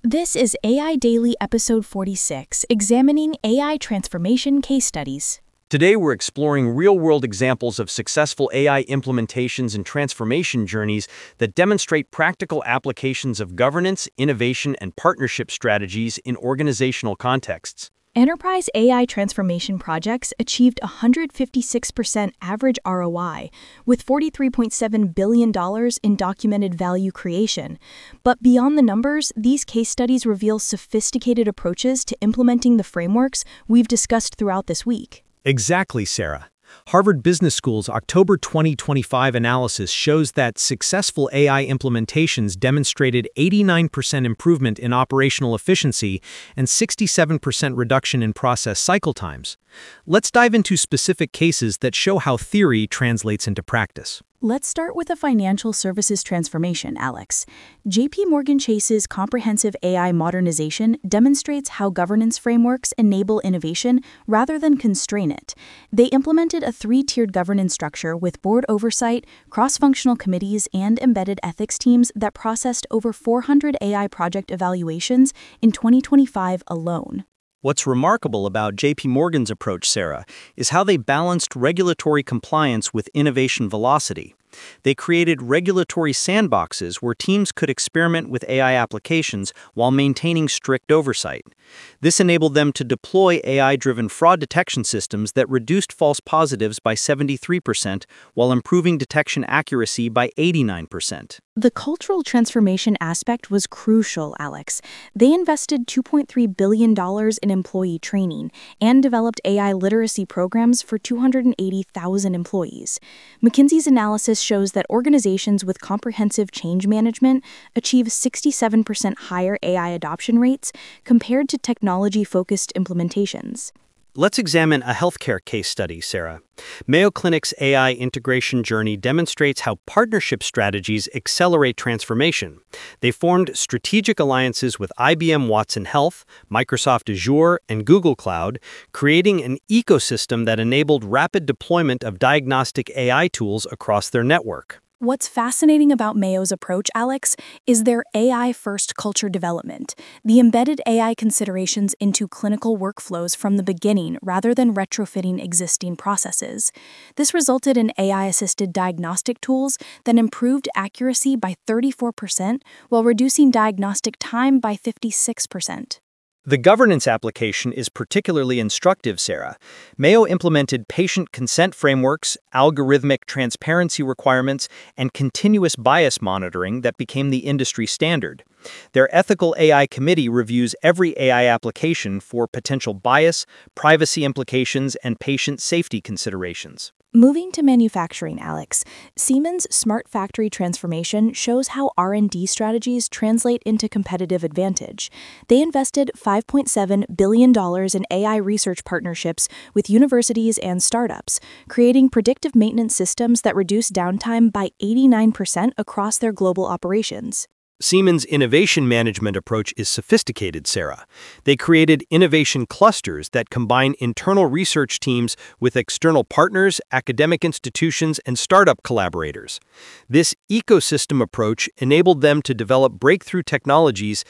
This is AI Daily Episode 46, examining AI transformation case studies. Today, we're exploring real-world examples of successful AI implementations and transformation journeys that demonstrate practical applications of governance, innovation, and partnership strategies in organizational contexts. Enterprise AI transformation projects achieved 156% average ROI, with $43.7 billion in documented value creation. But beyond the numbers, these case studies reveal sophisticated approaches to implementing the frameworks we've discussed throughout this week. Exactly, Sarah. Harvard Business School's October 2025 analysis shows that successful AI implementations demonstrated 89% improvement in operational efficiency and 67% reduction in process cycle times. Let's dive into specific cases that show how theory translates into practice. Let's start with a financial services transformation, Alex. JP Morgan Chase's comprehensive AI modernization demonstrates how governance frameworks enable innovation rather than constrain it. They implemented a three-tiered governance structure with board oversight, cross-functional committees, and embedded ethics teams that processed over 400 AI project evaluations in 2025 alone. What's remarkable about JP Morgan's approach, Sarah, is how they balanced regulatory compliance with innovation velocity. They created regulatory sandboxes where teams could experiment with AI applications while maintaining strict oversight. This enabled them to deploy AI-driven fraud detection systems that reduced false positives by 73% while improving detection accuracy by 89%. The cultural transformation aspect was crucial, Alex. They invested $2.3 billion in employee training and developed AI literacy programs for 280,000 employees. McKinsey's analysis shows that organizations with comprehensive change management achieve 67% higher AI adoption rates compared to technology-focused implementations. Let's examine a healthcare case study, Sarah. Mayo Clinic's AI integration journey demonstrates how partnership strategies accelerate transformation. They formed strategic alliances with IBM Watson Health, Microsoft Azure, and Google Cloud, creating an ecosystem that enabled rapid deployment of diagnostic AI tools across their network. What's fascinating about Mayo's approach, Alex, is their AI-first culture development. The embedded AI considerations into clinical workflows from the beginning rather than retrofitting existing processes. This resulted in AI-assisted diagnostic tools that improved accuracy by 34% while reducing diagnostic time by 56%. The governance application is particularly instructive, Sarah. Mayo implemented patient consent frameworks, algorithmic transparency requirements, and continuous bias monitoring that became the industry standard. Their ethical AI committee reviews every AI application for potential bias, privacy implications, and patient safety considerations. Moving to manufacturing, Alex, Siemens' smart factory transformation shows how R&D strategies translate into competitive advantage. They invested $5.7 billion in AI research partnerships with universities and startups, creating predictive maintenance systems that reduce downtime by 89% across their global operations. Siemens' innovation management approach is sophisticated, Sarah. They created innovation clusters that combine internal research teams with external partners, academic institutions, and startup collaborators. This ecosystem approach enabled them to develop breakthrough technologies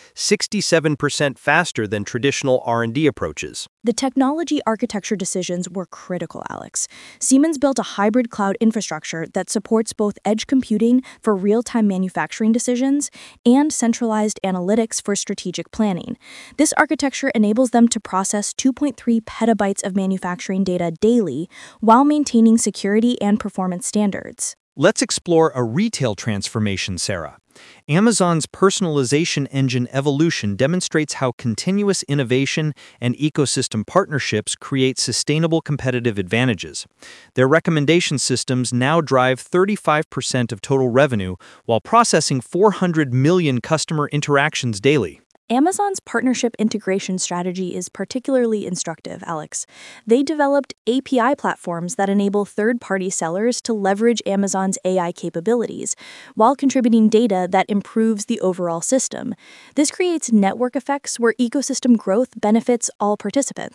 67% faster than traditional R&D approaches. The technology architecture decisions were critical, Alex. Siemens built a hybrid cloud infrastructure that supports both edge computing for real-time manufacturing decisions and centralized analytics for strategic planning. This architecture enables them to process 2.3 petabytes of manufacturing data daily while maintaining security and performance standards. Let's explore a retail transformation, Sarah. Amazon's personalization engine evolution demonstrates how continuous innovation and ecosystem partnerships create sustainable competitive advantages. Their recommendation systems now drive 35% of total revenue while processing 400 million customer interactions daily. Amazon's partnership integration strategy is particularly instructive, Alex. They developed API platforms that enable third-party sellers to leverage Amazon's AI capabilities, while contributing data that improves the overall system. This creates network effects where ecosystem growth benefits all participants.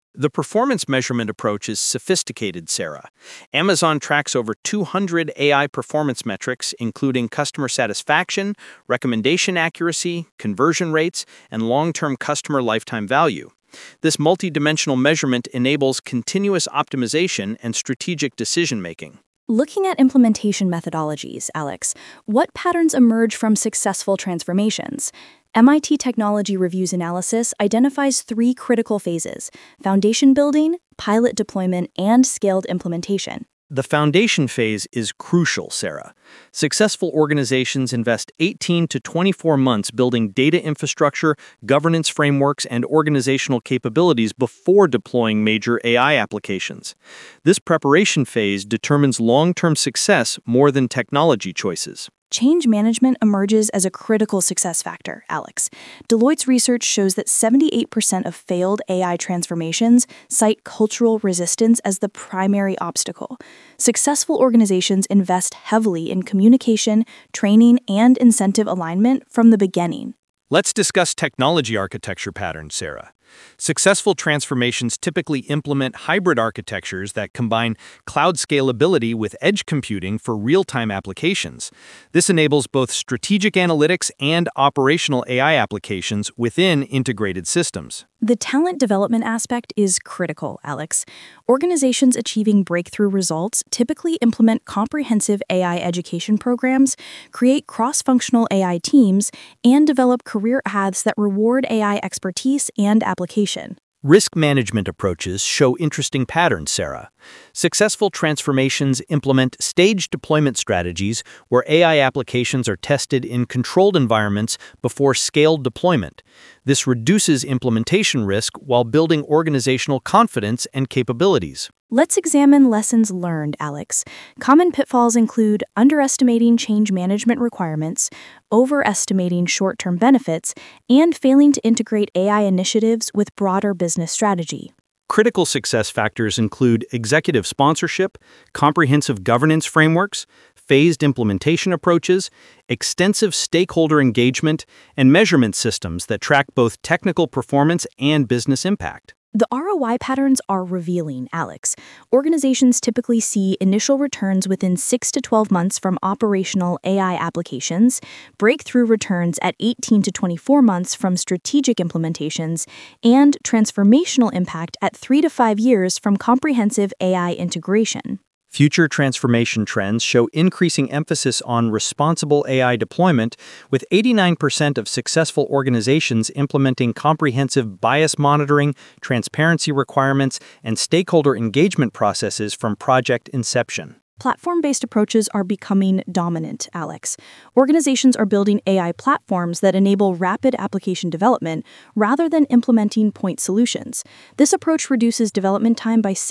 The performance measurement approach is sophisticated, Sarah. Amazon tracks over 200 AI performance metrics, including customer satisfaction, recommendation accuracy, conversion rates, and long-term customer lifetime value. This multidimensional measurement enables continuous optimization and strategic decision-making. Looking at implementation methodologies, Alex, what patterns emerge from successful transformations? MIT Technology Review's analysis identifies three critical phases: foundation building, pilot deployment, and scaled implementation. The foundation phase is crucial, Sarah. Successful organizations invest 18 to 24 months building data infrastructure, governance frameworks, and organizational capabilities before deploying major AI applications. This preparation phase determines long-term success more than technology choices. Change management emerges as a critical success factor, Alex. Deloitte's research shows that 78% of failed AI transformations cite cultural resistance as the primary obstacle. Successful organizations invest heavily in communication, training, and incentive alignment from the beginning. Let's discuss technology architecture patterns, Sarah. Successful transformations typically implement hybrid architectures that combine cloud scalability with edge computing for real-time applications. This enables both strategic analytics and operational AI applications within integrated systems. The talent development aspect is critical, Alex. Organizations achieving breakthrough results typically implement comprehensive AI education programs, create cross-functional AI teams, and develop career paths that reward AI expertise and application. Risk management approaches show interesting patterns, Sarah. Successful transformations implement staged deployment strategies where AI applications are tested in controlled environments before scaled deployment. This reduces implementation risk while building organizational confidence and capabilities. Let's examine lessons learned, Alex. Common pitfalls include underestimating change management requirements, overestimating short-term benefits, and failing to integrate AI initiatives with broader business strategy. Critical success factors include executive sponsorship, comprehensive governance frameworks, phased implementation approaches, extensive stakeholder engagement, and measurement systems that track both technical performance and business impact. The ROI patterns are revealing, Alex. Organizations typically see initial returns within 6 to 12 months from operational AI applications, breakthrough returns at 18 to 24 months from strategic implementations, and transformational impact at 3 to 5 years from comprehensive AI integration. Future transformation trends show increasing emphasis on responsible AI deployment, with 89% of successful organizations implementing comprehensive bias monitoring, transparency requirements, and stakeholder engagement processes from project inception. Platform-based approaches are becoming dominant, Alex. Organizations are building AI platforms that enable rapid application development rather than implementing point solutions. This approach reduces development time by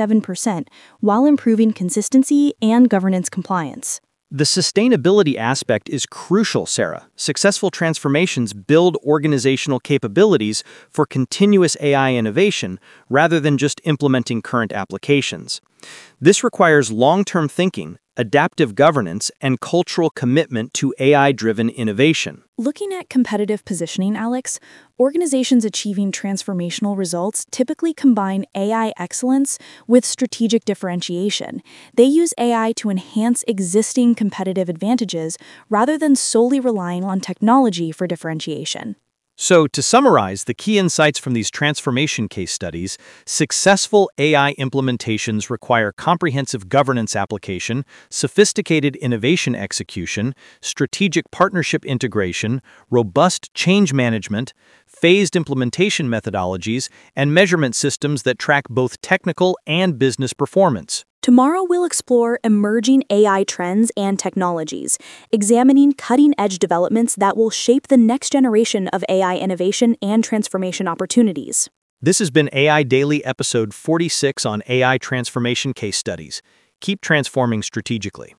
67% while improving consistency and governance compliance. The sustainability aspect is crucial, Sarah. Successful transformations build organizational capabilities for continuous AI innovation rather than just implementing current applications. This requires long-term thinking, adaptive governance, and cultural commitment to AI-driven innovation. Looking at competitive positioning, Alex, organizations achieving transformational results typically combine AI excellence with strategic differentiation. They use AI to enhance existing competitive advantages rather than solely relying on technology for differentiation. So, to summarize the key insights from these transformation case studies, successful AI implementations require comprehensive governance application, sophisticated innovation execution, strategic partnership integration, robust change management, phased implementation methodologies, and measurement systems that track both technical and business performance. Tomorrow we'll explore emerging AI trends and technologies, examining cutting-edge developments that will shape the next generation of AI innovation and transformation opportunities. This has been AI Daily Episode 46 on AI Transformation Case Studies. Keep transforming strategically.